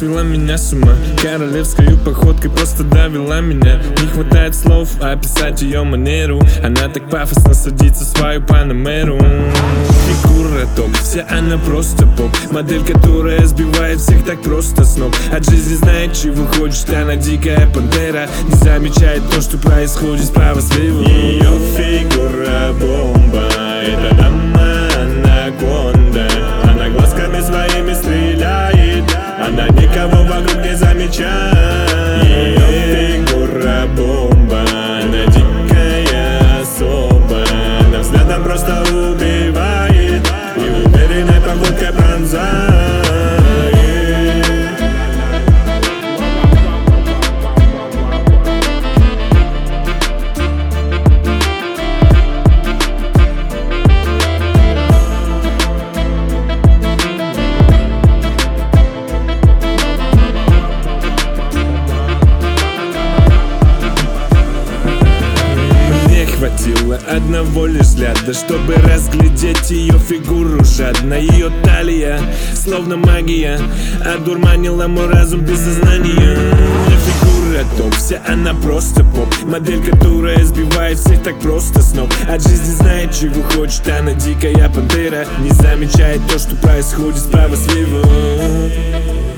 свела меня с ума. Королевской походкой просто довела меня. Не хватает слов описать ее манеру. Она так пафосно садится в свою панамеру. Фигура топ, вся она просто поп. Модель, которая сбивает всех так просто с ног. От жизни знает, чего хочет, она дикая пантера. Не замечает то, что происходит справа слева. Ее фигура бомба, это дама анаконда. Она глазками своими стреляет, она никого вокруг не замечает. Ее фигура бомба, она дикая особа. Она взглядом просто убивает и уверенной походкой пронзает. Хватило одного лишь взгляда, чтобы разглядеть ее фигуру жадно. Ее талия, словно магия, одурманила мой разум без сознания. Фигура топ, вся она просто поп. Модель, которая сбивает всех так просто с ног. От жизни знает, чего хочет, она дикая пантера. Не замечает то, что происходит справа слева.